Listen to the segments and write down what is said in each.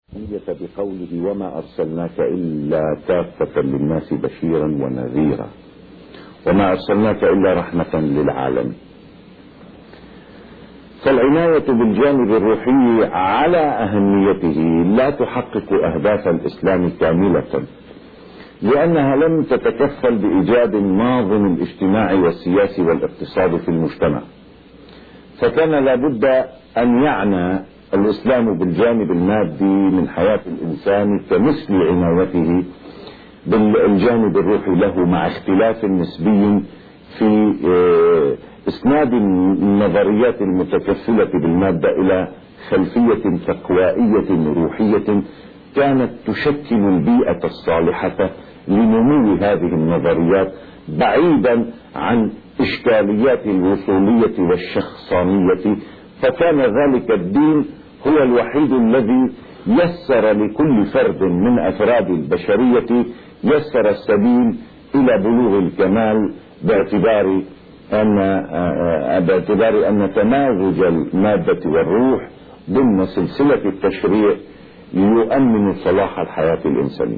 بقوله وما أرسلناك إلا كافة للناس بشيرا ونذيرا وما أرسلناك إلا رحمة للعالمين. فالعناية بالجانب الروحي على أهميته لا تحقق أهداف الإسلام كاملة، لأنها لم تتكفل بإيجاد النظام الاجتماعي والسياسي والاقتصادي في المجتمع، فكان لابد أن يعنى الإسلام بالجانب المادي من حياة الإنسان كمثل عنايته بالجانب الروحي له، مع اختلاف نسبي في إسناد النظريات المتكفلة بالمادة إلى خلفية تقوائية روحية كانت تشكل البيئة الصالحة لنمو هذه النظريات، بعيدا عن إشكاليات الوصولية والشخصانية. فكان ذلك الدين هو الوحيد الذي يسر لكل فرد من أفراد البشرية يسر السبيل إلى بلوغ الكمال، باعتبار أن تمازج المادة والروح ضمن سلسلة التشريع يؤمن صلاح الحياة الإنسانية.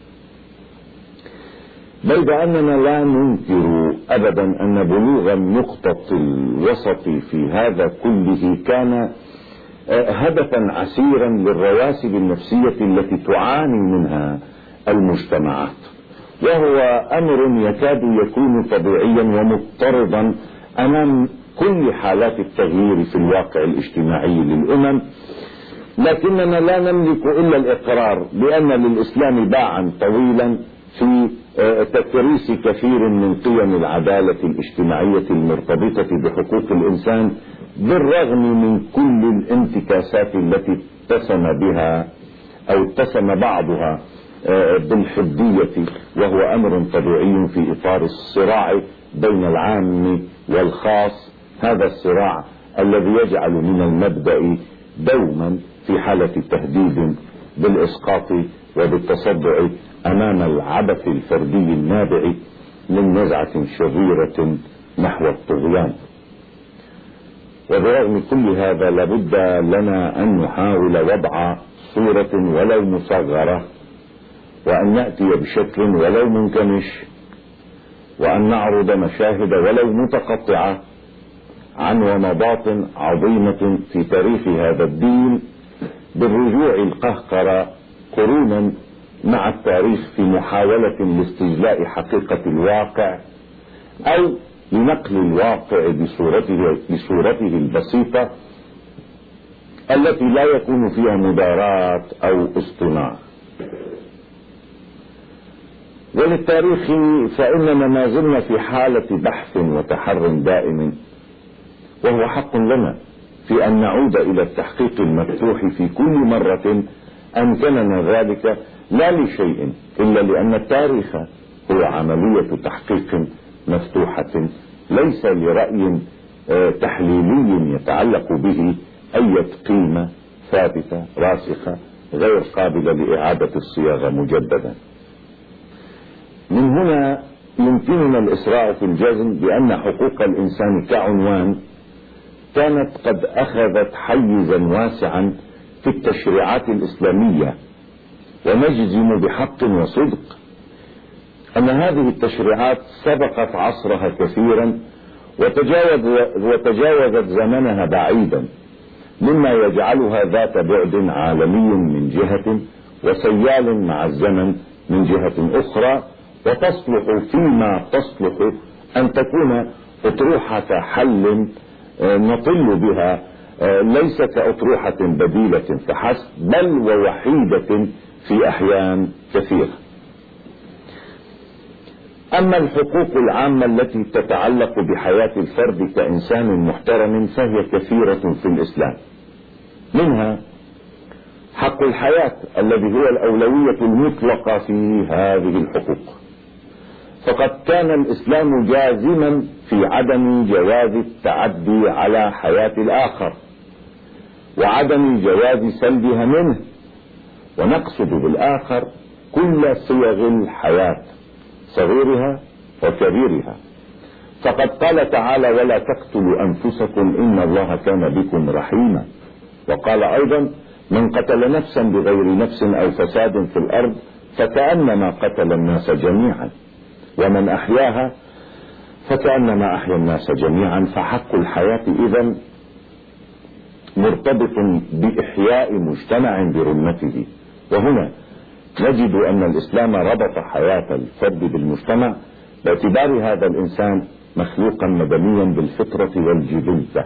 بيد أننا لا ننكر أبدا أن بلوغ النقطة الوسط في هذا كله كان هدفا عسيرا للرواسب النفسية التي تعاني منها المجتمعات، وهو أمر يكاد يكون طبيعيا ومضطردا أمام كل حالات التغيير في الواقع الاجتماعي للأمم. لكننا لا نملك إلا الإقرار بأن للإسلام باعا طويلا في تكريس كثير من قيم العدالة الاجتماعية المرتبطة بحقوق الإنسان، بالرغم من كل الانتكاسات التي اتسم بها أو اتسم بعضها بالحدية، وهو أمر طبيعي في إطار الصراع بين العام والخاص، هذا الصراع الذي يجعل من المبدأ دوما في حالة تهديد بالإسقاط وبالتصدع أمام العبث الفردي النابع من نزعة شريرة نحو الطغيان. وبرغم كل هذا لابد لنا أن نحاول وضع صورة ولو مصغرة، وأن نأتي بشكل ولو منكمش، وأن نعرض مشاهد ولو متقطعة عن ومضات عظيمة في تاريخ هذا الدين، بالرجوع القهقرة قرونا مع التاريخ في محاولة لاستجلاء حقيقة الواقع، أو لنقل الواقع بصورته البسيطة التي لا يكون فيها مداراة أو اصطناع. وللتاريخ فإننا ما زلنا في حالة بحث وتحر دائم، وهو حق لنا في أن نعود إلى التحقيق المفتوح في كل مرة أمكننا ذلك، لا لشيء إلا لأن التاريخ هو عملية تحقيق مفتوحة، ليس لرأي تحليلي يتعلق به أي قيمة ثابتة راسخة غير قابلة لإعادة الصياغة مجددا. من هنا يمكننا الإسراع في الجزم بأن حقوق الإنسان كعنوان كانت قد أخذت حيزا واسعا في التشريعات الإسلامية، ونجزم بحق وصدق أن هذه التشريعات سبقت عصرها كثيرا وتجاوزت زمنها بعيدا، مما يجعلها ذات بعد عالمي من جهة وسيال مع الزمن من جهة أخرى، وتصلح فيما تصلح أن تكون أطروحة حل نطل بها، ليس كأطروحة بديلة فحسب، بل ووحيدة في أحيان كثيرة. أما الحقوق العامة التي تتعلق بحياة الفرد كإنسان محترم فهي كثيرة في الإسلام، منها حق الحياة الذي هو الأولوية المطلقة في هذه الحقوق، فقد كان الإسلام جازما في عدم جواز التعدي على حياة الآخر وعدم جواز سلبها منه، ونقصد بالآخر كل صيغ الحياة صغيرها وكبيرها. فقد قال تعالى ولا تقتلوا أنفسكم إن الله كان بكم رحيما، وقال أيضا من قتل نفسا بغير نفس أو فساد في الأرض فكأنما قتل الناس جميعا، ومن أحياها فكأنما أحيا الناس جميعا. فحق الحياة إذن مرتبط بإحياء مجتمع برمته. وهنا نجد أن الإسلام ربط حياة الفرد بالمجتمع باعتبار هذا الإنسان مخلوقا مدنيا بالفطرة والجبلة،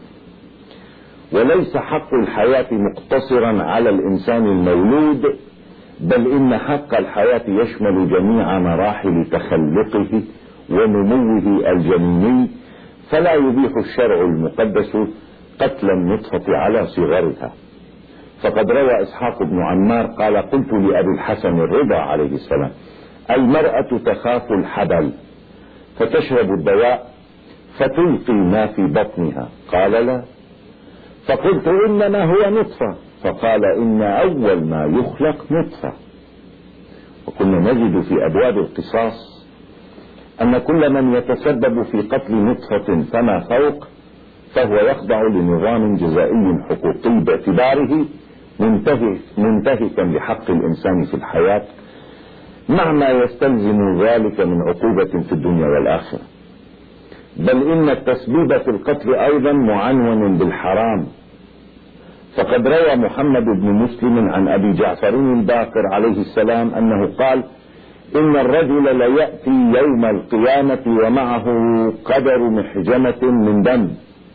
وليس حق الحياة مقتصرا على الإنسان المولود، بل إن حق الحياة يشمل جميع مراحل تخلقه ونموه الجنيني، فلا يبيح الشرع المقدس قتل النطفة على صغرها. فقد روى إسحاق بن عمار قال: قلت لأبي الحسن الرضا عليه السلام: المرأة تخاف الحبل فتشرب الدواء فتلقي ما في بطنها؟ قال: لا. فقلت: إنما هو نطفة. فقال: إن أول ما يخلق نطفة. وكنا نجد في أبواب القصاص أن كل من يتسبب في قتل نطفة فما فوق فهو يخضع لنظام جزائي حقوقي باعتباره منتهكا لحق الإنسان في الحياة، مع ما يستلزم ذلك من عقوبة في الدنيا والآخرة. بل إن التسبيب في القتل أيضا معنون بالحرام. فقد روى محمد بن مسلم عن أبي جعفر الباقر عليه السلام أنه قال: إن الرجل ليأتي يوم القيامة ومعه قدر محجمة من دم،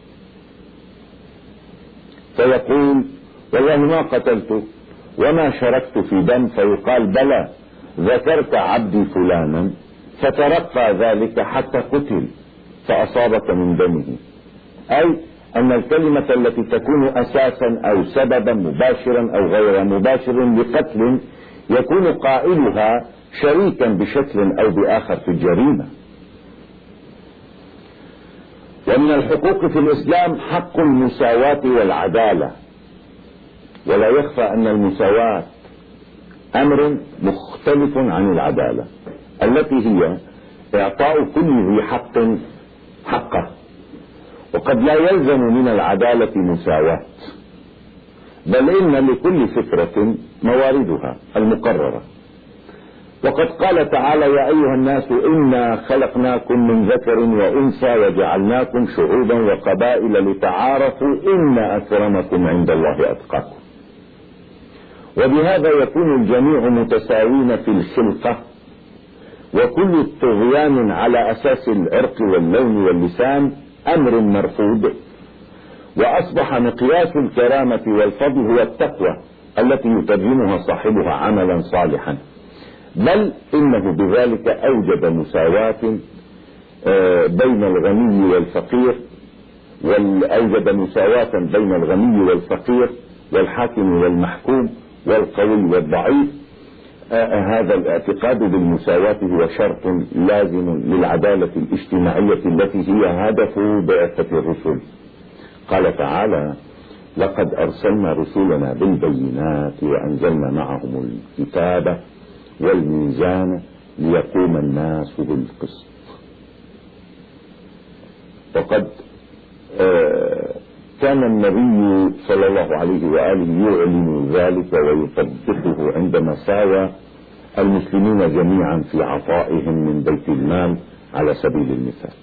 فيقول: والله ما قتلت وما شركت في دم. فيقال: بلى، ذكرت عبدي فلانا فترقى ذلك حتى قتل فأصابك من دمه. أي أن الكلمة التي تكون أساسا أو سببا مباشرا أو غير مباشر لقتل يكون قائلها شريكا بشكل أو بآخر في الجريمة. ومن الحقوق في الإسلام حق المساواة والعدالة، ولا يخفى أن المساواة أمر مختلف عن العدالة التي هي إعطاء كل ذي حق حقه، وقد لا يلزم من العدالة مساواة، بل إن لكل فطرة مواردها المقررة. وقد قال تعالى: يا أيها الناس إنا خلقناكم من ذكر وأنثى وجعلناكم شعوبا وقبائل لتعارفوا إن أكرمكم عند الله أتقاكم. وبهذا يكون الجميع متساوين في الخلقة، وكل الطغيان على أساس العرق واللون واللسان أمر مرفوض. وأصبح مقياس الكرامة والفضل هو التقوى التي يترجمها صاحبها عملا صالحا، بل إنه بذلك أوجد مساواة بين الغني والفقير، وأوجد مساواة بين الغني والفقير والحاكم والمحكوم والقوي والضعيف. هذا الاعتقاد بالمساواة هو شرط لازم للعدالة الاجتماعية التي هي هدف بعثة الرسل. قال تعالى: لقد أرسلنا رسلنا بالبينات وأنزلنا معهم الكتاب والميزان ليقوم الناس بالقسط. وقد كان النبي صلى الله عليه وآله يعلن ذلك ويطبقه عندما ساوى المسلمين جميعا في عطائهم من بيت المال على سبيل المثال.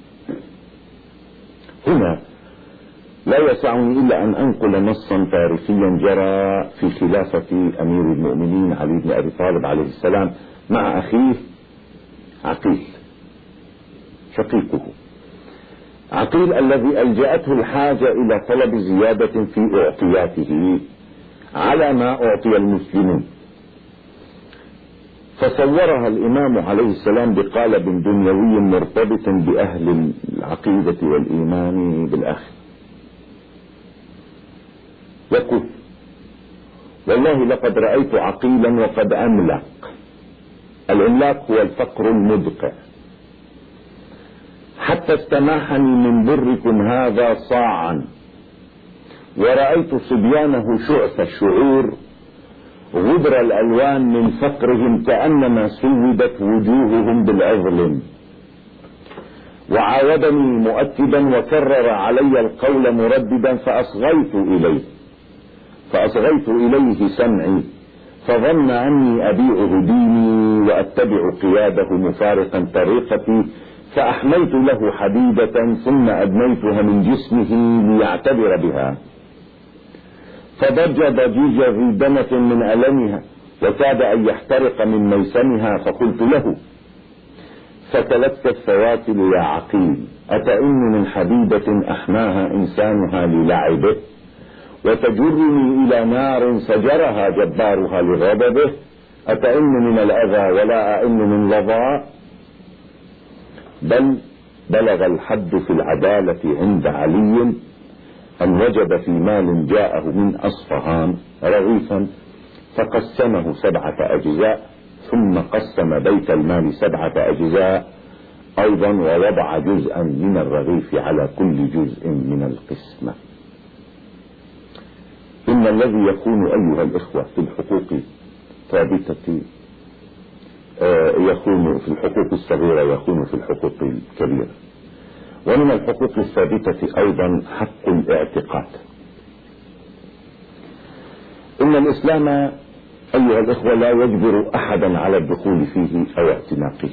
هنا لا يسعني إلا أن أنقل نصا تاريخيا جرى في خلافة أمير المؤمنين علي بن أبي طالب عليه السلام مع أخيه عقيل شقيقه. عقيل الذي ألجأته الحاجة إلى طلب زيادة في أعطياته على ما أعطي المسلمون، فصورها الإمام عليه السلام بقالب دنيوي مرتبط بأهل العقيدة والإيمان بالآخرة. يقول: والله لقد رأيت عقيلا وقد أملق. الإملاق هو الفقر المدقع. حتى استماحني من بركم هذا صاعا، ورأيت صبيانه شعث الشعور غبر الألوان من فقرهم كأنما سودت وجوههم بالعظل. وعاودني مؤكدا وكرر علي القول مرددا فأصغيت إليه، فأصغيت إليه سمعي فظن أني أبيعه ديني وأتبع قياده مفارقا طريقتي، فأحميت له حديدة ثم أدنيتها من جسمه ليعتبر بها، فضج ضجيج ذي دنة من ألمها وكاد أن يحترق من ميسمها، فقلت له: فتلت الفواتل يا عقيل، أتئن من حديدة أحماها إنسانها للعبه، وتجرني إلى نار سجرها جبارها لغضبه، أتئن من الأذى ولا أئن من لظى؟ بل بلغ الحد في العدالة عند علي أن وجد في مال جاءه من أصفهان رغيفا فقسمه 7 أجزاء، ثم قسم بيت المال 7 أجزاء أيضا، ووضع جزءا من الرغيف على كل جزء من القسمة. إن الذي يكون أيها الإخوة في الحقوق ثابتة يكون في الحقوق الصغيرة، يكون في الحقوق الكبيرة. ومن الحقوق الثابتة أيضا حق الاعتقاد. إن الإسلام أيها الإخوة لا يجبر أحدا على الدخول فيه أو اعتناقه،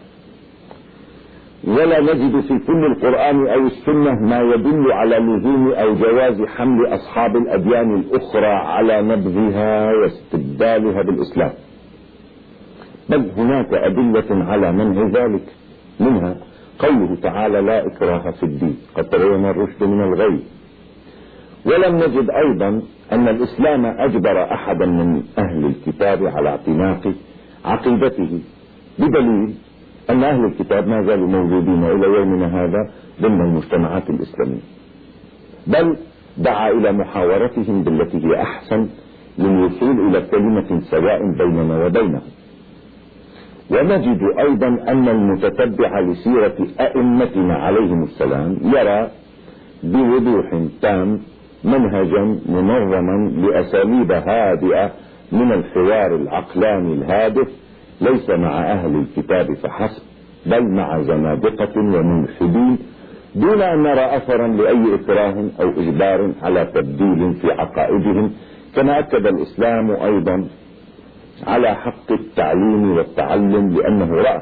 ولا نجد في كل القرآن أو السنة ما يدل على لزوم أو جواز حمل أصحاب الأديان الأخرى على نبذها واستبدالها بالإسلام، بل هناك أدلة على منع ذلك، منها قوله تعالى: لا إكراه في الدين قد تبين الرشد من الغي. ولم نجد أيضا أن الإسلام أجبر أحدا من أهل الكتاب على اعتناق عقيدته، بدليل أن أهل الكتاب ما زالوا موجودين إلى يومنا هذا ضمن المجتمعات الإسلامية، بل دعا إلى محاورتهم بالتي هي أحسن للوصول إلى كلمة سواء بيننا وبينهم. ونجد أيضا أن المتتبع لسيرة أئمتنا عليهم السلام يرى بوضوح تام منهجا منظما لأساليب هادئة من الحوار العقلاني الهادف، ليس مع أهل الكتاب فحسب، بل مع زنادقة وملحدين، دون أن نرى أثرا لأي إكراه أو إجبار على تبديل في عقائدهم. كما أكد الإسلام أيضا على حق التعليم والتعلم، لأنه رأى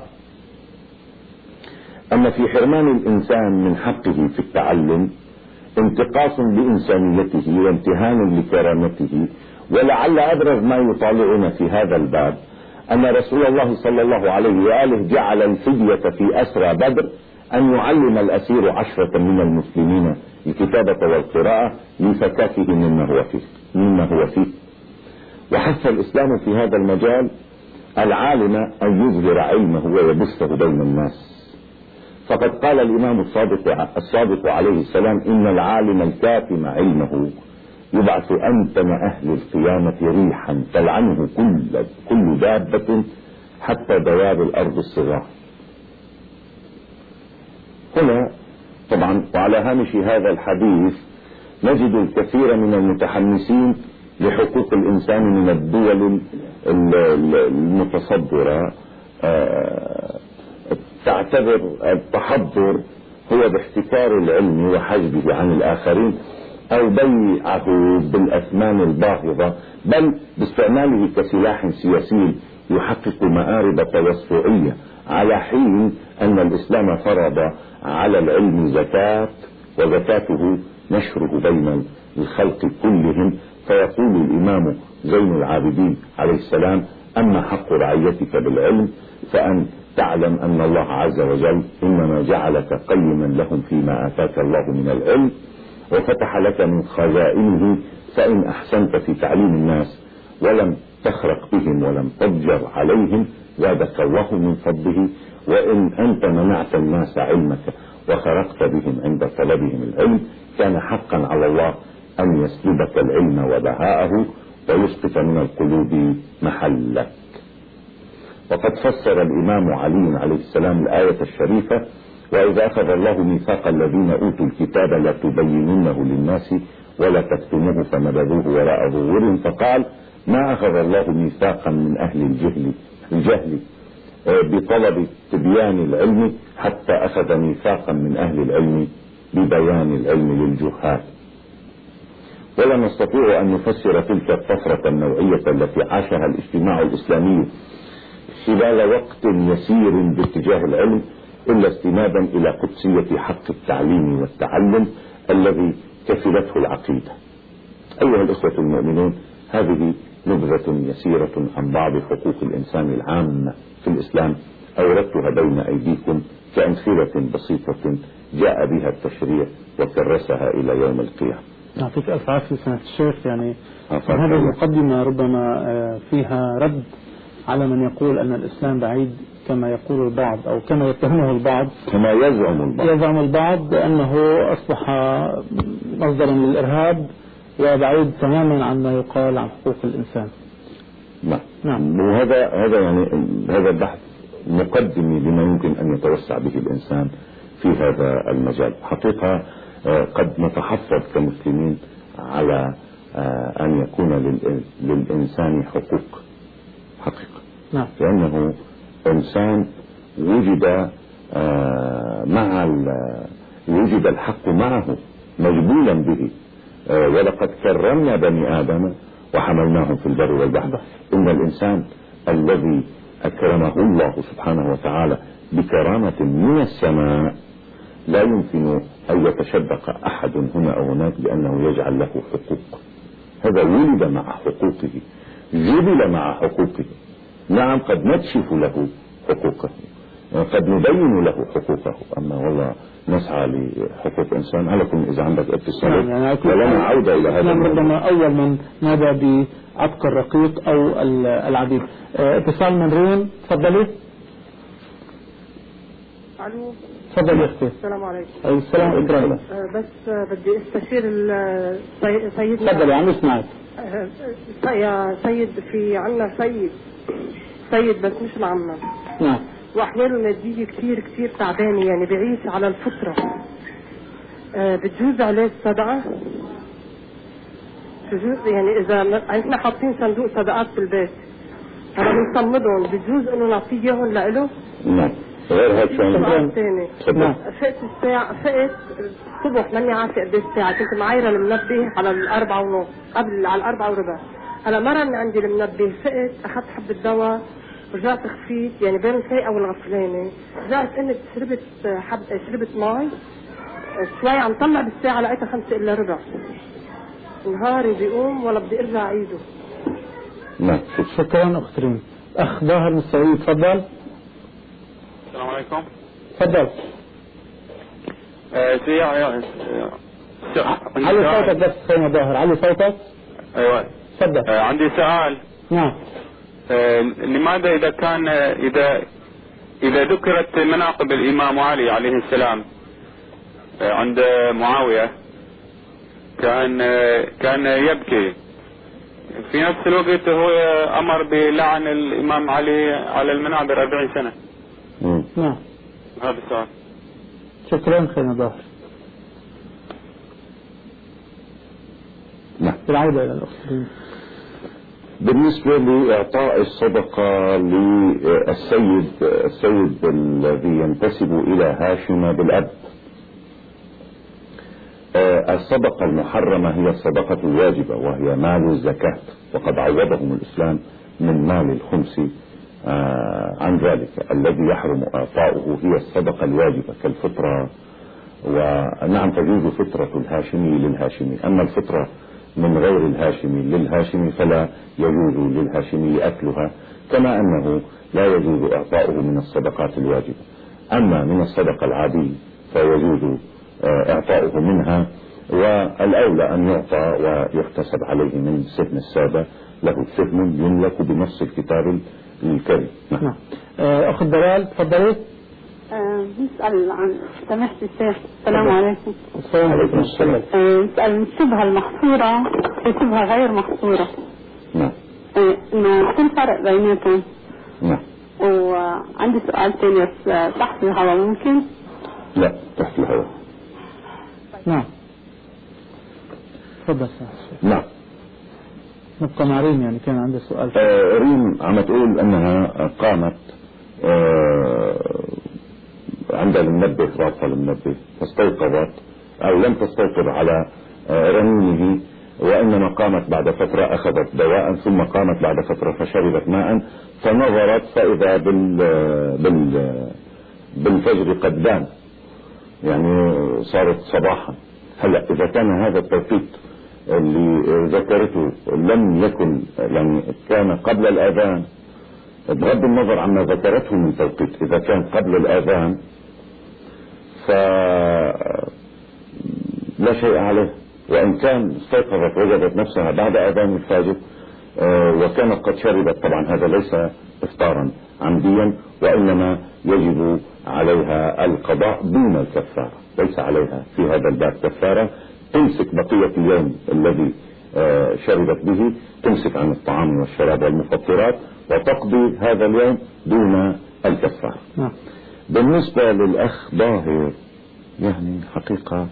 أن في حرمان الإنسان من حقه في التعلم انتقاص لإنسانيته وامتهان لكرامته. ولعل أبرز ما يطالعنا في هذا الباب أن رسول الله صلى الله عليه وآله جعل الفدية في أسرى بدر أن يعلم الأسير 10 من المسلمين الكتابة والقراءة لفكاكه مما هو فيه. وحث الإسلام في هذا المجال العالم أن يظهر علمه ويبثه بين الناس، فقد قال الإمام الصادق عليه السلام: إن العالم الكاتم علمه يبعث أنتم أهل القيامة ريحا تلعنه كل دابة حتى دواب الأرض الصغار. هنا طبعا وعلى هامش هذا الحديث نجد الكثير من المتحمسين لحقوق الإنسان من الدول المتصدرة تعتبر التحضر هو باحتكار العلم وحجبه عن الآخرين، أو بيعه بالأثمان الباهظة، بل باستعماله كسلاح سياسي يحقق مآرب توسعية، على حين أن الإسلام فرض على العلم زكاة، وزكاته نشره بين الخلق كلهم. فيقول الإمام زين العابدين عليه السلام: أما حق رعيتك بالعلم فأن تعلم أن الله عز وجل إنما جعلك قيما لهم فيما آتاك الله من العلم، وفتح لك من خزائنه، فإن أحسنت في تعليم الناس ولم تخرق بهم ولم تضجر عليهم زادك الله من فضله، وإن أنت منعت الناس علمك وخرقت بهم عند طلبهم العلم كان حقا على الله أن يسلبك العلم وبهاءه ويسقط من القلوب محلك. وقد فسر الإمام علي عليه السلام الآية الشريفة: وإذا أخذ الله ميثاق الذين أوتوا الكتاب لتبيننه للناس ولا تكتموه فنبذوه وراء ظهورهم، فقال: ما أخذ الله ميثاقا من أهل الجهل بطلب تبيان العلم حتى أخذ ميثاقا من أهل العلم ببيان العلم للجهال. ولا نستطيع أن نفسر تلك الطفرة النوعية التي عاشها الاجتماع الإسلامي خلال وقت يسير باتجاه العلم إلا استنادا إلى قدسية حق التعليم والتعلم الذي كفلته العقيدة. أيها الإخوة المؤمنون، هذه نبذة يسيرة عن بعض حقوق الإنسان العامة في الإسلام أوردتها بين أيديكم كأمثلة بسيطة جاء بها التشريع وكرسها إلى يوم القيامة. يعطيك ألف عافية سماحة الشيخ. يعني هذه المقدمة ربما فيها رد على من يقول أن الإسلام بعيد كما يقول البعض أو كما يتهمه البعض، كما يزعم البعض أنه أصبح مصدرا للإرهاب وبعيد تماما عن ما يقال عن حقوق الإنسان. نعم. وهذا يعني هذا بحث مقدمي لما يمكن أن يتوسع به الإنسان في هذا المجال. حقيقة قد نتحفظ كمسلمين على أن يكون للإنسان حقوق حقيقة. نعم. لأنه إنسان وجد الحق معه مجبولا به. ولقد كرمنا بني آدم وحملناهم في البر والبحر. إن الإنسان الذي أكرمه الله سبحانه وتعالى بكرامة من السماء لا يمكن أن يتشبق أحد هنا أو هناك بأنه يجعل له حقوق. هذا ولد مع حقوقه، جبل مع حقوقه. نعم، قد نكشف له حقوقه، قد نبين له حقوقه، أما والله نسعى لحقوق إنسان. على كل إذا عندك اتصال يعني ولنا عودة إلى هذا ربما أول من نادى بعتق الرقيق أو العبيد. اتصال من ريم، تفضلي. الو، تفضلي اختي. السلام عليكم. السلام عليكم. بس بدي استشير سيدنا. تفضلي، عم نسمعك. يا سيد، في عنا سيد بس مش العمة. نعم. واحواله المادية كثير كثير تعبانة، يعني بعيش على الفطرة. بتجوز عليه الصدقة؟ يعني اذا احنا حاطين صندوق صدقات بالبيت، انا بنصمدهم، بتجوز انه نعطيه اياهم لإله؟ نعم. غير هيك سؤال ثاني. فقت الصبح ماني عارفه قد ايه الساعه، كنت معايره المنبه على 4:30 قبل على 4:15. هلا مرة من عندي المنبه، فقت اخذت حبه دواء ورجعت خفيت، يعني بين الفايقه والغفلانه. رجعت قمت شربت مي شوي، عم طلع بالساعه لقيتها 5:15. نهاري بيقوم ولا بدي ارجع اعيده. نعم. شكرا اخت ريم. اخ ظاهر من السعودية، تفضل. السلام عليكم. تفضل. علي صوتك بس خينا ظاهر، علي صوتك. ايوه تفضل. عندي سؤال. نعم. لماذا إذا ذكرت مناقب الإمام علي عليه السلام عند معاوية كان يبكي، في نفس الوقت هو أمر بلعن الإمام علي على المنابر 40 سنة؟ نعم. هذا السؤال. شكرا خينا ظاهر. نعم. العودة إلى الأخت. بالنسبة لإعطاء الصدقة للسيد الذي ينتسب إلى هاشم بالأب، الصدقة المحرمة هي الصدقة الواجبة وهي مال الزكاة، وقد عوضهم الإسلام من مال الخمس عن ذلك. الذي يحرم إعطاؤه هي الصدقة الواجبة كالفطرة، ونعم تجوز فطرة الهاشمي للهاشمي، أما الفطرة من غير الهاشمي للهاشمي فلا يجوز للهاشمي أكلها، كما أنه لا يجوز إعطاؤه من الصدقات الواجبة. أما من الصدقة العادية فيجوز إعطاؤه منها، والأولى أن يعطى ويحتسب عليه من سهم السادة، له سهم يملك بنص الكتاب الكريم. نعم. أخذ دلال، تفضلي. نسأل عن سماحة الشيخ. السلام عليكم. السلام عليكم. نسأل الشبهة المحصورة وشبهة غير محصورة. نعم. إنه شو الفرق بيناتهم؟ نعم. وعندي سؤال ثاني بس تحت الهواء ممكن؟ لا، تحت الهواء. نعم. تفضل. نعم. نبقى مع ريم، يعني كان عندي سؤال. ريم عم تقول أنها قامت عندها المنبه، رابطة المنبه، فاستيقظت أو لم تستيقظ على رنينه وإنما قامت بعد فترة أخذت دواء، ثم قامت بعد فترة فشربت ماء، فنظرت فإذا بالفجر قد بان، يعني صارت صباحا. هلا إذا كان هذا التوقيت اللي ذكرته لم يكن، يعني كان قبل الآذان، بغض النظر عما ذكرته من توقيت، إذا كان قبل الآذان فلا شيء عليه، وإن كان استيقظت وجدت نفسها بعد آذان الفجر وكانت قد شربت، طبعا هذا ليس إفطارا عمديا، وإنما يجب عليها القضاء دون الكفارة، ليس عليها في هذا الباب كفارة. تمسك بقية اليوم الذي شربت به، تمسك عن الطعام والشراب والمفطرات، وتقضي هذا اليوم دون الكفارة. بالنسبة للأخ ظاهر، يعني حقيقة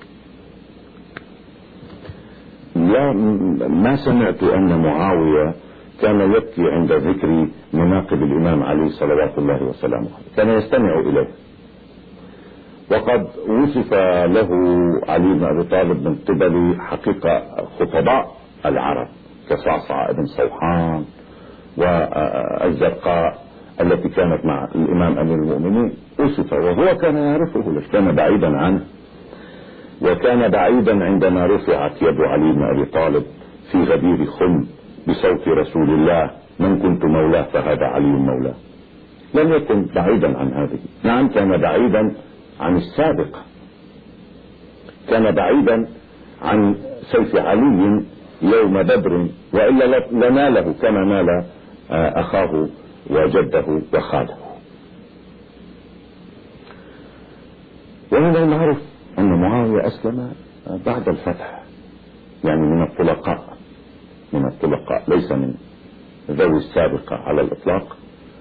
ما سمعت أن معاوية كان يبكي عند ذكر مناقب الإمام علي صلوات الله وسلامه، كان يستمع إليه. وقد وصف له علي بن أبي طالب من قبل حقيقة خطباء العرب كصعصع بن صوحان والزرقاء التي كانت مع الإمام أمير المؤمنين، وصف وهو كان يعرفه، ليش كان بعيدا عنه، وكان بعيدا عندما رفعت يد علي بن أبي طالب في غدير خم بصوت رسول الله: من كنت مولاه فهذا علي مولاه. لم يكن بعيدا عن هذه، نعم كان بعيدا عن السابقة، كان بعيدا عن سيف علي يوم بدر، وإلا لناله كما نال أخاه وجده وخاله. ومن المعروف أن معاوية أسلم بعد الفتح، يعني من الطلقاء، ليس من ذوي السابقة على الإطلاق.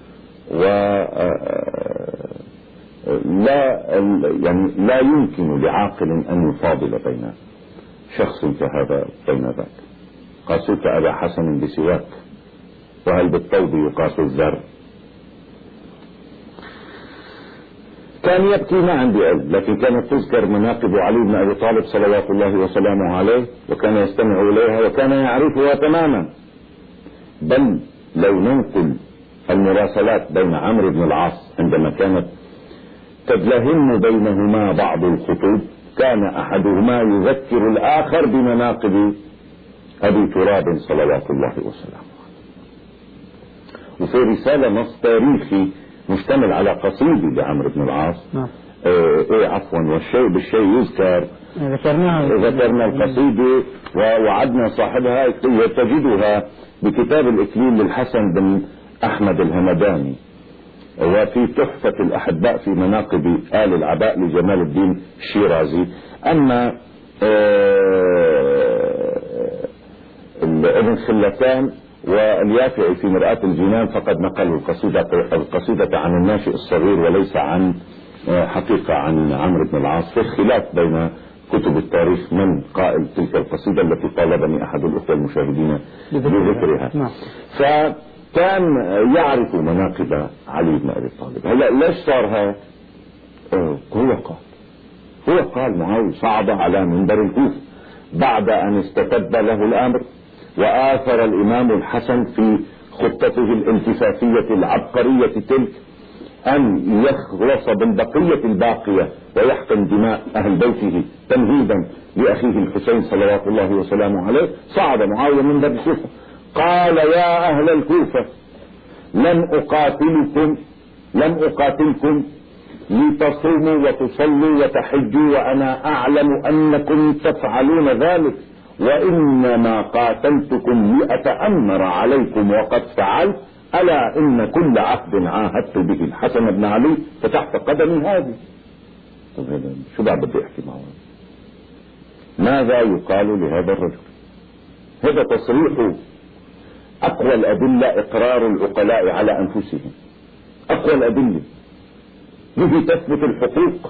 لا يمكن لعاقل أن يفاضل بين شخص كهذا بين ذاك. قاسوك أبا حسن بسواك، وهل بالطوب يقاس الزر. كان يبكي ما عندي علم، لكن كانت تذكر مناقب علي بن أبي طالب صلوات الله وسلامه عليه، وكان يستمع إليها وكان يعرفها تماما. بل لو ننقل المراسلات بين عمرو بن العاص عندما كانت تدلهم بينهما بعض الخطوب، كان أحدهما يذكر الآخر بمناقب أبي تراب صلوات الله وسلامه. وفي رسالة نص تاريخي مشتمل على قصيدة لعمرو بن العاص، والشيء بالشيء يذكر، ذكرنا القصيدة ووعدنا صاحبها، تجدها بكتاب الإكليل للحسن بن أحمد الهمداني، وفي تحفة الأحباء في مناقب آل العباء لجمال الدين الشيرازي. أما ابن خلتان واليافعي في مرآة الجنان فقد نقلوا القصيدة عن الناشئ الصغير، وليس عن حقيقة عن عمرو بن العاص. في خلاف بين كتب التاريخ من قائل تلك القصيدة التي طالبني أحد الأخوة المشاهدين بذكرها. فكان يعرف مناقب علي بن أبي طالب. هلا ليش صار هذا؟ هو قال معاوية صعد على منبر الكوفة بعد أن استتب له الأمر، وآثر الإمام الحسن في خطته الالتفافية العبقرية تلك أن يخلص بالبقية الباقية ويحقن دماء أهل بيته تمهيدا لأخيه الحسين صلوات الله وسلامه عليه. صعد معاوية من باب الكوفة قال: يا أهل الكوفة، لم أقاتلكم لتصوموا وتصلوا وتحجوا وأنا أعلم أنكم تفعلون ذلك، وإنما قاتلتكم لأتأمر عليكم وقد فعلت. ألا إن كل عهد عاهدت به الحسن بن علي فتحت قدمي هذه. طب شو بعد بدي أحكي معه؟ ماذا يقال لهذا الرجل؟ هذا تصريح أقوى الأدلة إقرار العقلاء على أنفسهم، أقوى الأدلة به تثبت الحقوق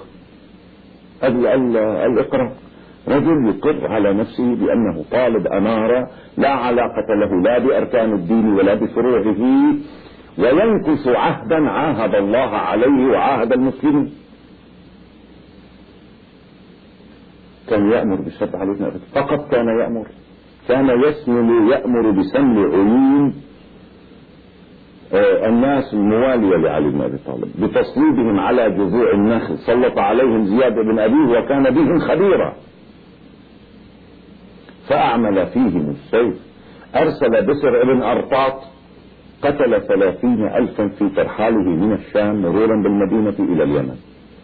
الإقرار. رجل يقر على نفسه بأنه طالب أمارة لا علاقة له لا بأركان الدين ولا بفروعه، وينكث عهدا عاهد الله عليه وعاهد المسلمين. كان يأمر بسب علي بن أبي طالب، فقط كان يأمر، كان يأمر بسمل عيون الناس الموالية لعلي بن أبي طالب بتصليبهم على جذوع النخل. سلط عليهم زياد بن أبيه وكان بهم خبيرا فأعمل فيهم السيف. أرسل بسر بن أرطاط قتل 30,000 في ترحاله من الشام مرورا بالمدينة إلى اليمن.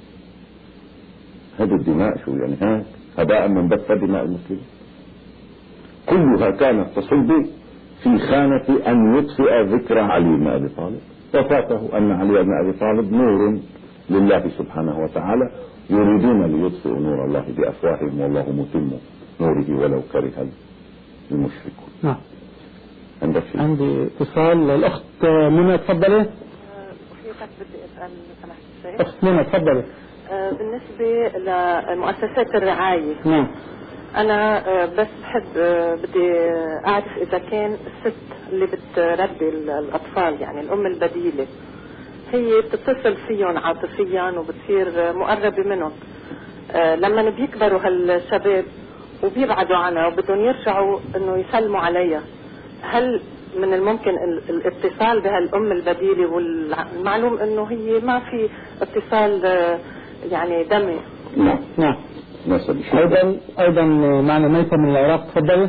هذه الدماء شو يعني؟ هباء من بث دماء المسلمين كلها كانت تصب في خانة أن يطفئ ذكر علي بن أبي طالب. وفاته أن علي بن أبي طالب نور لله سبحانه وتعالى، يريدون ليطفئوا نور الله بأفواههم والله متم نوره ولو كره المشركون. نعم. عندي اتصال للأخت منى، تفضلي. بدي أسأل سماحة الشيخ. أخت منى تفضلي. بالنسبة لمؤسسات الرعاية، نعم، أنا بس بحب بدي أعرف إذا كان الست اللي بتربي الأطفال يعني الأم البديلة هي بتتصل فيهم عاطفيا وبتصير مقربة منهم، لما بيكبروا هالشباب وبيبعدوا عنها وبدهم يرجعوا إنه يسلموا عليها، هل من الممكن الاتصال بهالأم البديلة؟ والمعلوم إنه ي ما في اتصال يعني دمي. نعم نعم. ايضا معنا ميثم من العراق، تفضلي.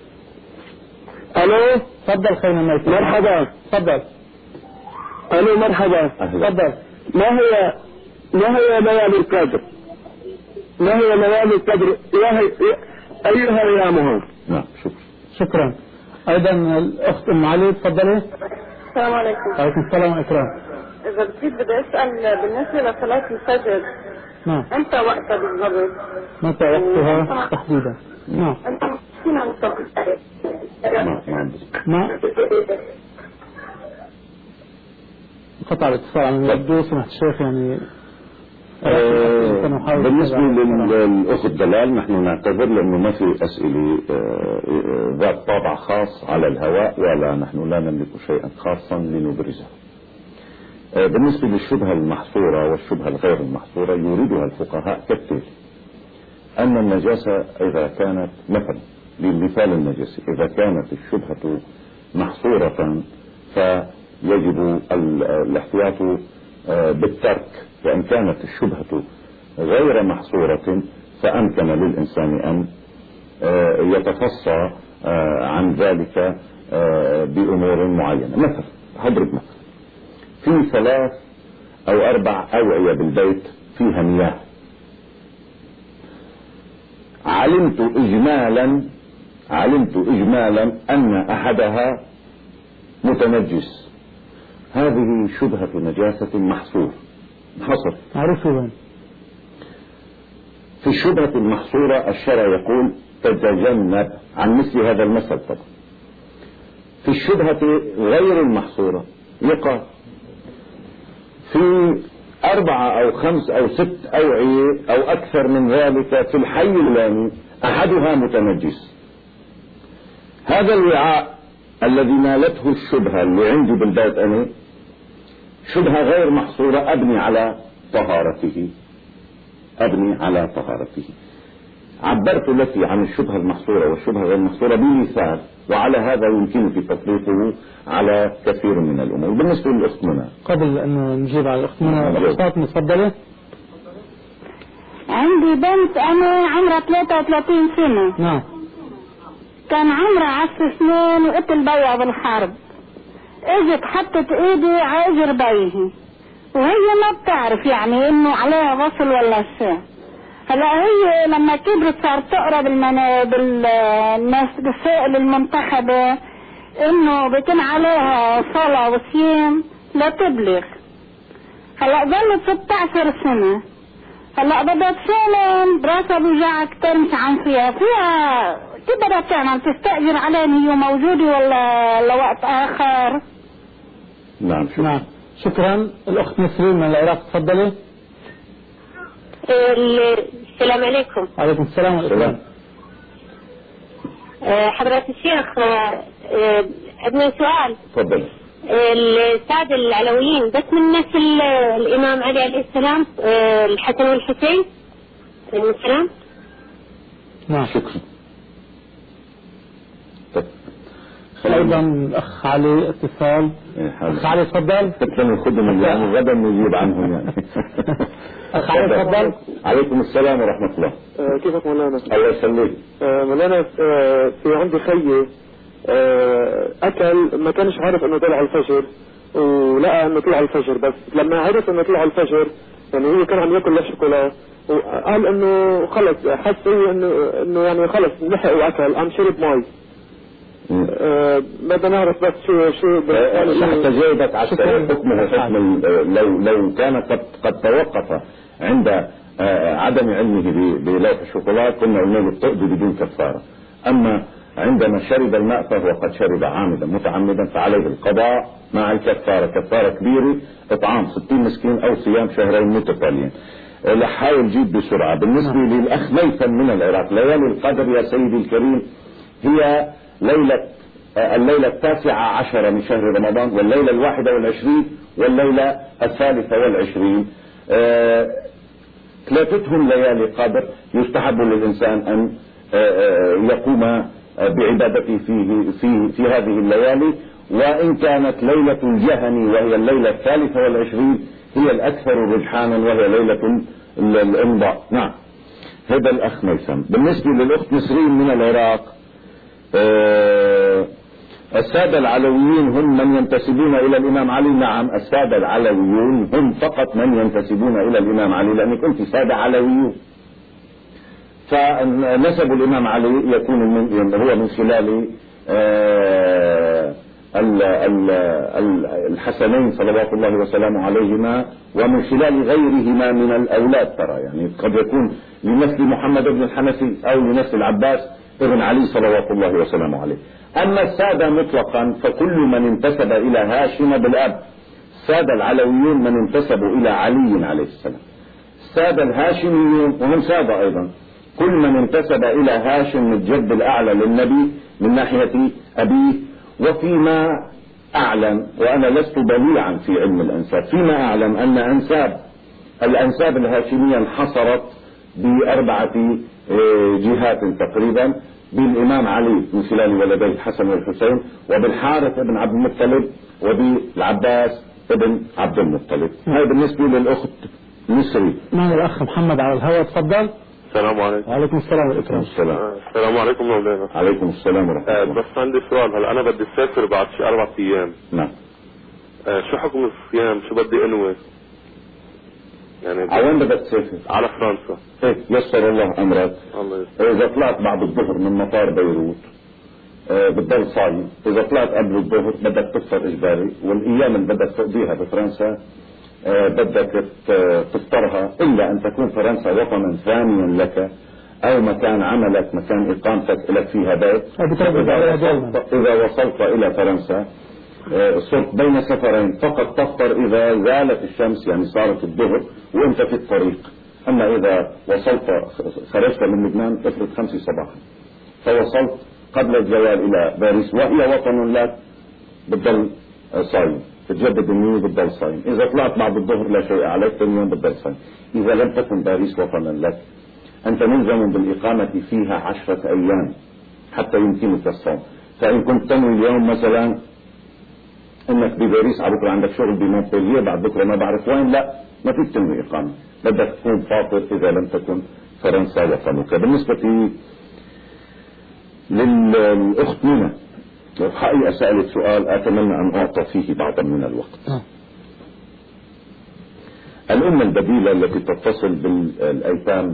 الو، تفضل خينا ميثم. مرحبا. تفضل. الو مرحبا. تفضل. ما هي ليالي القدر؟ ما هي ليالي القدر؟ ايها ايامها؟ نعم شكرا. ايضا الاخت ام علي، تفضلي. السلام عليكم. وعليكم السلام والإكرام. إذا بدي أسأل بالنسبة لصلاة الفجر، نعم، أنت وقتها بالضبط؟ متى وقتها تحديدا؟ نعم. أنت فينا ما قطع الاتصال عن الوردو، سمحت الشيخ يعني. بالنسبة للأخت دلال نحن نعتذر لأنه ما في أسئلة ذات طابع خاص على الهواء، ولا نحن لا نملك شيئا خاصا لنبرزه. بالنسبة للشبهة المحصورة والشبهة الغير المحصورة يريدها الفقهاء كالتالي: أن النجاسة إذا كانت مثلا بمثال النجاسة إذا كانت الشبهة محصورة فيجب الاحتياط بالترك، وإن كانت الشبهة غير محصورة فأمكن للإنسان أن يتفصى عن ذلك بأمور معينة. مثلا هضرب مثلا في 3 أو 4 أوعية بالبيت فيها مياه، علمت إجمالا أن أحدها متنجس، هذه شبهة نجاسة محصور حصل. معروف وين؟ في الشبهة المحصورة الشرع يقول تتجنب عن مثل هذا المثل. طبعا في الشبهة غير المحصورة يقال في 4 أو 5 أو 6 أوعية أو أكثر من ذلك في الحي الفلاني أحدها متنجس، هذا الوعاء الذي نالته الشبهة اللي عندي بالبيت أنا شبهة غير محصورة أبني على طهارته. عبرت لك عن الشبهة المحصورة والشبهة غير المحصورة بمثال، وعلى هذا يمكنك تطبيقه على كثير من الأمور. بالنسبة للأخت منى، قبل أن نجيب على الأخت منى، الأخت متفضلة. عندي بنت أنا عمرها 33 سنة. نعم. كان عمرها 10 سنين وقتل بيها بالحرب، اجت حطت ايدي على اجر بيه وهي ما بتعرف يعني انه عليها غسل ولا شيء. هلا هي لما كبرت صارت تقرا بالناس بالسائل المنتخبة انه بيكون عليها صلاة وصيام لا تبلغ. هلا ظلت 16 سنة، هلا بدها تسالم براسها بوجعها كتير مش عن فيها كيف بدها تعمل؟ تستأجر عليها هي موجودة ولا لوقت آخر؟ نعم شكرا. الأخت نسرين من العراق، تفضلي. السلام عليكم. وعليكم السلام والإكرام. حضرة الشيخ، عندنا سؤال. تفضل. السادة العلويين بس من نسل الإمام علي عليه السلام، الحسن والحسين عليه السلام. نعم. شكرا. أيضا الأخ علي اتصال. أخ علي تفضل. تفضل الخدم يعني غدا نجيب عنهم يعني. أخ علي تفضل. عليكم السلام ورحمة الله. كيفك مولانا؟ الله يسلمك. مولانا في عندي خيي أكل ما كانش عارف إنه طلع الفجر، ولقى إنه طلع الفجر، بس لما عرف إنه طلع الفجر يعني هو كان عم ياكل الشوكولا وقال إنه خلص، حس هو إنه يعني خلص لحق وأكل، قام شرب مي. بدنا نعرف بس شو تحت جيبك على حكمه حكم لو كان قد توقف عند عدم علمه بلوح الشوكولاتة كنا قلنا له الطقد بدون كفارة. أما عندما شرب الماء فهو قد شرب عامدا متعمدا فعليه القضاء مع الكفارة، كفارة كبيرة إطعام 60 مسكين أو صيام شهرين متتاليين. لحاول جيب بسرعة. بالنسبة للأخ ميثم من العراق، ليالي القدر يا سيدي الكريم هي الليلة 19 من شهر رمضان، والليلة 21 والليلة 23. ثلاثتهم ليالي قدر. يستحب للإنسان أن يقوم بعبادته في هذه الليالي، وإن كانت ليلة الجهني وهي الليلة 23 هي الأكثر رجحانا وهي ليلة الإمضاء. نعم، هذا الأخ ميثم. بالنسبة للأخت نسرين من العراق، السادة العلويين هم من ينتسبون إلى الإمام علي. نعم، السادة العلويون هم فقط من ينتسبون إلى الإمام علي، لأنك أنت سادة علويون، فنسب الإمام علي يكون هو من خلال الحسنين صلوات الله وسلامه عليهما، ومن خلال غيرهما من الأولاد. ترى يعني قد يكون لنسل محمد بن الحنفي أو لنسل العباس ابن علي صلوات الله وسلامه عليه. أما السادة مطلقا فكل من انتسب إلى هاشم بالأب. السادة العلويون من انتسبوا إلى علي عليه السلام. السادة الهاشميون وهم سادة أيضا كل من انتسب إلى هاشم الجد الأعلى للنبي من ناحية أبيه. وفيما أعلم، وأنا لست بليعا في علم الأنساب، فيما أعلم أن الأنساب الهاشمية انحصرت ب4 جهات تقريبا، بالإمام علي من خلال ولديه الحسن والحسين، وبالحارث ابن عبد المطلب، وبالعباس ابن عبد المطلب. هذا بالنسبة للأخت نسري. معنا الأخ محمد على الهواء، تفضل. السلام عليكم. وعليكم السلام والإكرام. السلام عليكم مولانا. عليكم السلام ورحمة الله. بس عندي سؤال، هلا أنا بدي أسافر بعد شي 4 أيام. نعم. شو حكم الصيام؟ شو بدي أنوي؟ يعني على وين بدك تسافر؟ على فرنسا. إيه، يسر الله أمرك. الله يسر. إذا طلعت بعد الظهر من مطار بيروت بتضل صايم. إذا طلعت قبل الظهر بدك تفطر إجباري، والأيام اللي بدك تقضيها بفرنسا بدك تفطرها، إلا أن تكون فرنسا وطنا ثانيا لك أو مكان عملك، مكان إقامتك لك فيها بيت. إذا وصلت إلى فرنسا صرت بين سفرين، فقط تفطر إذا زالت الشمس، يعني صارت الظهر وأنت في الطريق. أما إذا وصلت خرجت من لبنان افرض 5 صباحا فوصلت قبل الزوال إلى باريس وهي وطن لك، بتضل صايم، تجدد النية بتضل صايم. إذا طلعت بعد الظهر لا شيء عليك، ثاني يوم بتضل صايم. إذا لم تكن باريس وطنا لك أنت ملزم بالإقامة فيها 10 أيام حتى يمكنك الصوم. فإن كنت تنوي اليوم مثلا انك بباريس، على بكره عندك شغل بمونبلييه، بعد بكره ما بعرف وين، لا ما فيك تنوي اقامه، بدك تكون فاطر اذا لم تكن فرنسا وطنك. بالنسبه للاخت منى، الحقيقه سالت سؤال اتمنى ان اعطى فيه بعضا من الوقت. الأمة البديلة التي تتصل بالايتام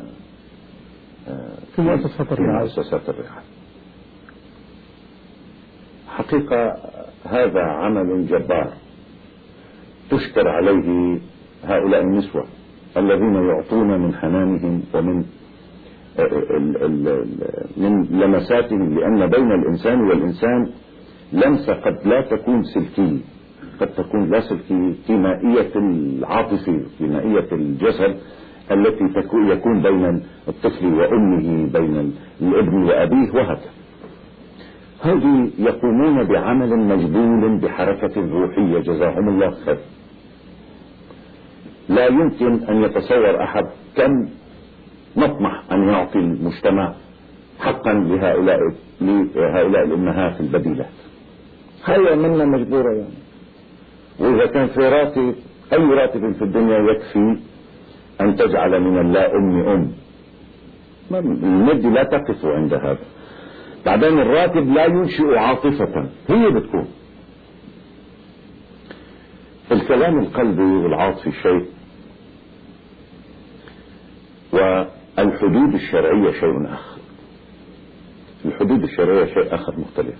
في مؤسسات الرعاية، حقيقة هذا عمل جبار تشكر عليه هؤلاء النسوة الذين يعطون من حنانهم ومن من لمساتهم، لأن بين الإنسان والإنسان لمسة قد لا تكون سلكية، قد تكون لا سلكية، كيميائية العاطفة، كيميائية الجسد التي يكون بين الطفل وأمه، بين الابن وأبيه، وهكذا. هذه يقومون بعمل مجبول بحركة روحية، جزاهم الله خير. لا يمكن أن يتصور أحد كم نطمح أن يعطي المجتمع حقا لهؤلاء الأمهات البديلة. هي منا مجبورة يعني. وإذا كان في راتب، أي راتب في الدنيا يكفي أن تجعل من اللا أم. المد لا تقف عند هذا. بعدين الراتب لا ينشئ عاطفة، هي بتكون الكلام القلبي والعاطفي شيء، والحدود الشرعية شيء آخر. الحدود الشرعية شيء آخر مختلف.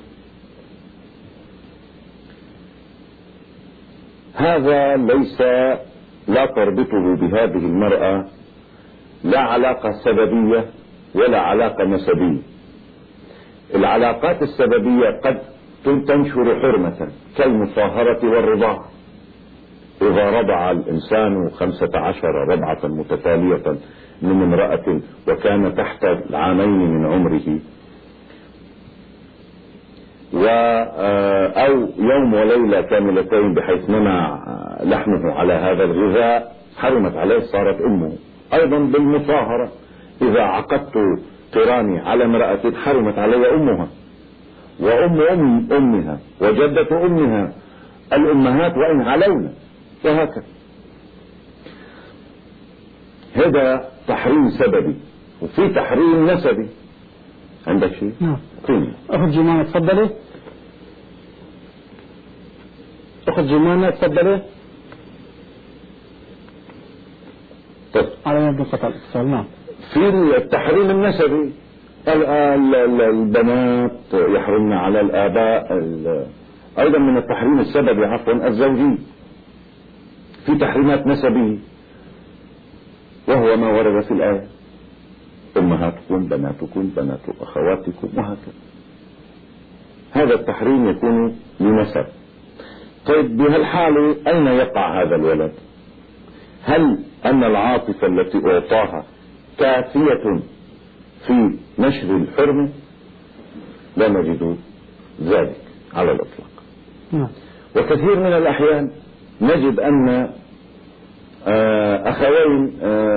هذا ليس، لا تربطه بهذه المرأة لا علاقة سببية ولا علاقة نسبية. العلاقات السببية قد تنشر حرمة كالمصاهرة والرضاعة. إذا رضع الإنسان 15 رضعة متتالية من امرأة وكان تحت العامين من عمره، أو يوم وليلة كاملتين بحيث منع لحمه على هذا الغذاء، حرمت عليه، صارت أمه. أيضا بالمصاهرة، إذا عقدت قراني على امرأة حرمت علي أمها وأم أمها وجدة أمها، الأمهات وإن علونا، وهكذا. هذا تحريم سببي، وفي تحريم نسبي. عندك شيء؟ نعم. أخذ جمانة تفضلي. أخذ جمانة تفضلي. طيب. على يد قطع الاتصال. نعم. في التحريم النسبي، البنات يحرمن على الآباء. أيضا من التحريم السببي عفوا الزوجي. في تحريمات نسبية وهو ما ورد في الآية: أمهاتكم بناتكم بنات أخواتكم، وهكذا. هذا التحريم يكون لنسب. طيب بهالحالة أين يقع هذا الولد؟ هل أن العاطفة التي أعطاها كافية في نشر الحرمة؟ لا نجد ذلك على الإطلاق. وكثير من الأحيان نجد أن أخوين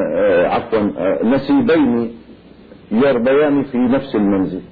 نسيبين يربيان في نفس المنزل،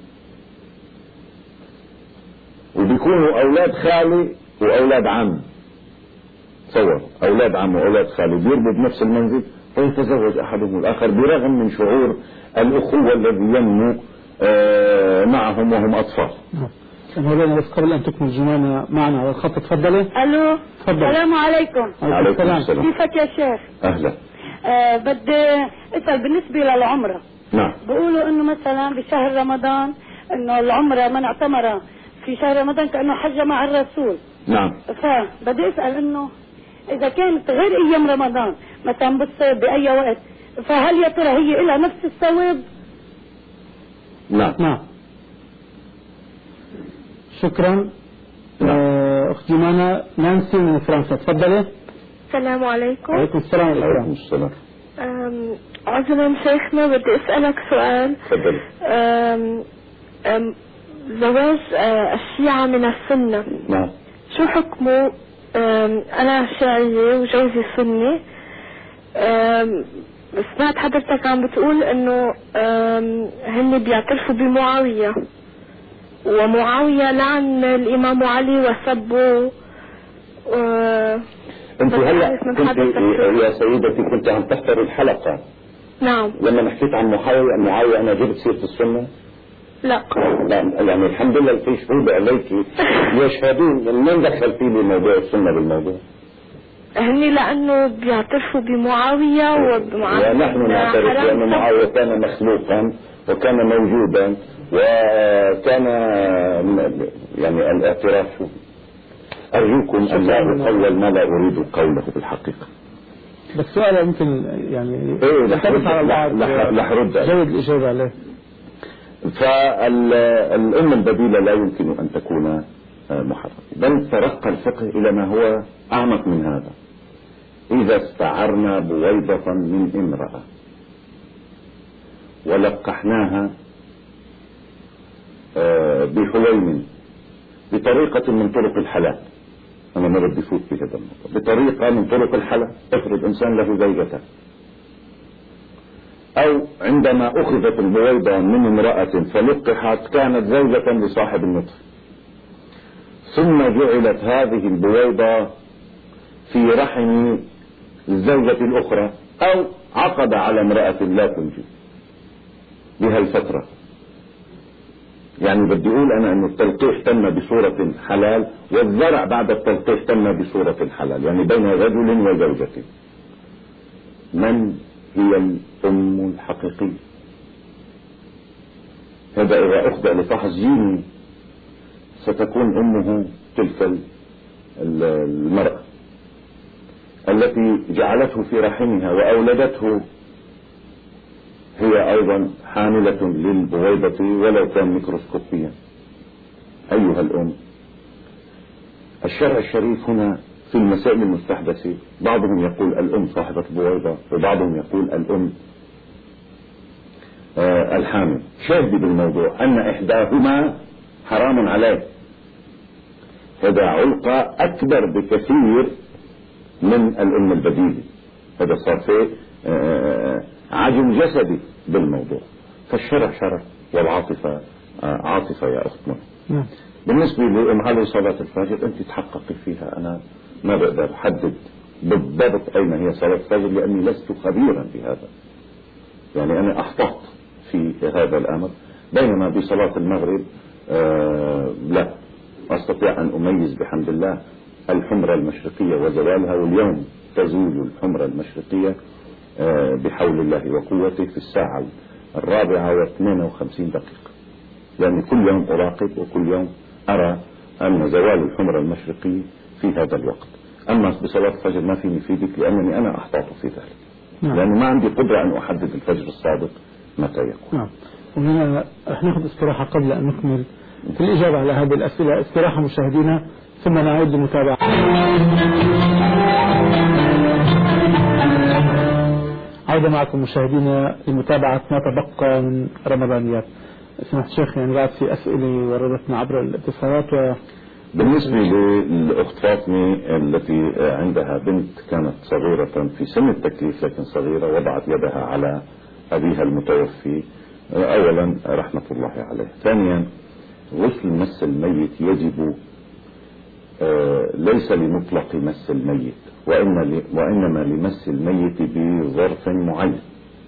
وبيكونوا أولاد خالي وأولاد عم. تصور أولاد عم وأولاد خالي بيربوا بنفس المنزل، فيتزوج أحدهم الآخر برغم من شعور الأخوة الذي ينمو معهم وهم أطفال. مولانا بس قبل أن تكمل جمانة معنا على الخط، تفضلي. ألو. تفضل. السلام عليكم. عليكم السلام. كيفك يا شيخ؟ أهلا. بدي أسأل بالنسبة للعمرة. نعم. بيقولوا إنه مثلا بشهر رمضان إنه العمرة من اعتمر في شهر رمضان كأنه حج مع الرسول. نعم. فبدي أسأل إنه إذا كانت غير أيام رمضان مثلا بالصيف بأي وقت، فهل يا ترى هي إلها نفس الثواب؟ نعم. نعم. شكرا. أخت جمانة. نانسي من فرنسا، تفضلي. السلام عليكم. عليكم السلام. عليكم السلام. عذرا شيخنا، بدي أسألك سؤال. تفضلي. زواج الشيعة من السنة، نعم، شو حكمه؟ أنا شيعية وجوزي سني. سمعت حضرتك عم بتقول إنه هن بيعترفوا بمعاوية، ومعاوية لعن الإمام علي وسبه. انت هلا كنت يا سيدتي كنت عم تحضر الحلقة. نعم. لما حكيت عن معاوية انا جبت سيرة السنة؟ لا يعني الحمد لله في شهود عليك يشهدون. من دخل في موضوع السنة بالموضوع؟ هني لأنه بيعترفوا بمعاوية ونحن نعترف بأن معاوية كان مخلوقا وكان موجودا وكان يعني الاعتراف. أرجوكم أن لا أقول ما لا أريد قوله بالحقيقة. بس سؤال يمكن يعني لحرد جيد الإجابة عليه. فالأمة البديلة لا يمكن أن تكون محرمة، بل ترقى الفقه إلى ما هو أعمق من هذا. إذا استعرنا بويضة من امرأة ولقحناها بحليم بطريقة من طرق الحلال، أنا ما بدي فوت في هذا الموضوع، بطريقة من طرق الحلال، افرض إنسان له زوجتان، أو عندما أخذت البويضة من امرأة فلقحت كانت زوجة لصاحب النطف، ثم جعلت هذه البويضة في رحم الزوجة الأخرى أو عقد على امرأة لا تنجب بهالفترة. يعني بدي أقول أنا أن التلقيح تم بصورة حلال، والزرع بعد التلقيح تم بصورة حلال، يعني بين رجل وزوجة. من هي الأم الحقيقية؟ هذا إذا أخضع لفحص جيني ستكون أمه تلك المرأة التي جعلته في رحمها وأولدته، هي أيضا حاملة للبويضة ولو كان ميكروسكوبيا. أيها الأم، الشرع الشريف هنا في المسائل المستحدثة بعضهم يقول الأم صاحبة بويضة، وبعضهم يقول الأم الحامل. شاهدي بالموضوع أن إحداهما حرام عليه، هذا علقة أكبر بكثير من الأم البديلة، هذا صار فيه عجل جسدي بالموضوع. فالشرع شرع والعاطفة عاطفة يا أختنا. بالنسبة لمحل صلاة الفجر أنت تحققي فيها، أنا ما بقدر أحدد بالضبط أين هي صلاة الفجر لأني لست خبيرا بهذا، يعني أنا أخطأت في هذا الأمر. بينما بصلاة المغرب لا أستطيع أن أميز بحمد الله الحمرة المشرقية وزوالها، واليوم تزول الحمرة المشرقية بحول الله وقوته في الساعة 4:52، يعني كل يوم أراقب وكل يوم أرى أن زوال الحمرة المشرقية في هذا الوقت. أما بصلاة الفجر ما فيني فيدك لأنني أنا أحتاط في ذلك، لأنه ما عندي قدرة أن أحدد الفجر الصادق متى يكون. وهنا رح ناخذ استراحة قبل أن نكمل في الإجابة على هذه الأسئلة. استراحة مشاهدينا ثم نعود لمتابعة. عودة معكم مشاهدينا لمتابعة ما تبقى من رمضانيات. سمعت شيخ يعني بعد في أسئلة وردتنا عبر الاتصالات. بالنسبة للأخت فاطمة التي عندها بنت كانت صغيرة في سن التكليف لكن صغيرة، وضعت يدها على أبيها المتوفي، أولا رحمة الله عليه. ثانيا غسل مس الميت يجب ليس لمطلق مس الميت، وإنما لمس الميت بظرف معين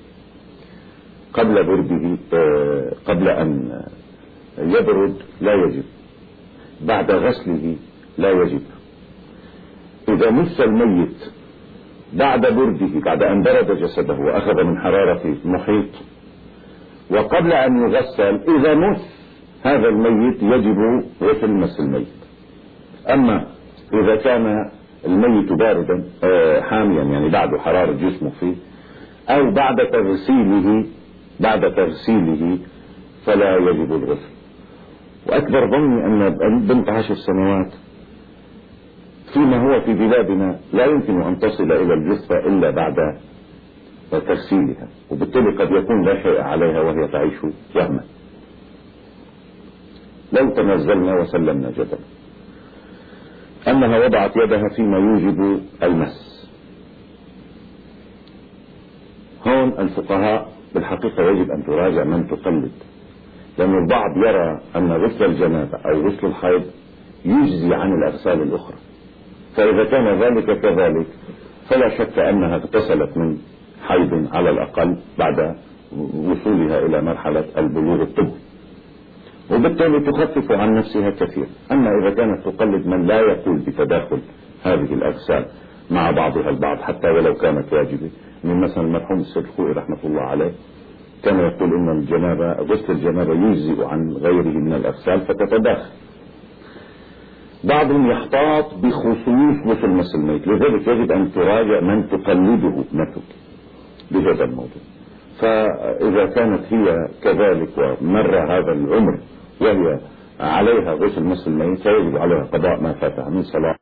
قبل برده، قبل أن يبرد لا يجب، بعد غسله لا يجب. إذا مس الميت بعد برده، بعد أن برد جسده وأخذ من حرارة محيط وقبل أن يغسل، إذا مس هذا الميت يجب غسل مس الميت. أما إذا كان الميت باردا حاميا يعني بعد حرارة جسمه فيه، أو بعد تغسيله فلا يجب الغسل. وأكبر ظني أن بنت 10 سنوات فيما هو في بلادنا لا يمكن أن تصل إلى الجثة إلا بعد تغسيلها، وبالتالي قد يكون لا شيء عليها وهي تعيش وهما. لو تنزلنا وسلمنا جدلا أنها وضعت يدها فيما يوجب المس، هون الفقهاء بالحقيقة يجب أن تراجع من تقلد، لأن البعض يرى أن غسل الجنابة أو غسل الحيض يجزي عن الأغسال الأخرى، فإذا كان ذلك كذلك فلا شك أنها اغتسلت من حيض على الأقل بعد وصولها إلى مرحلة البلوغ الطبي، وبالتالي تخفف عن نفسها كثير. أما إذا كانت تقلد من لا يقول بتداخل هذه الأغسال مع بعضها البعض حتى ولو كانت واجبة، من مثلا المرحوم السيد الخوئي رحمة الله عليه كان يقول إن غسل الجنابة يجزئ عن غيره من الأغسال فتتداخل. بعضهم يحتاط بخصوص غسل مس الميت، لذلك يجب أن تراجع من تقلده ابنتك بهذا الموضوع. فإذا كانت هي كذلك ومر هذا العمر وهي عليها غسل مس الميت فيجب عليها قضاء ما فاتها من صلاة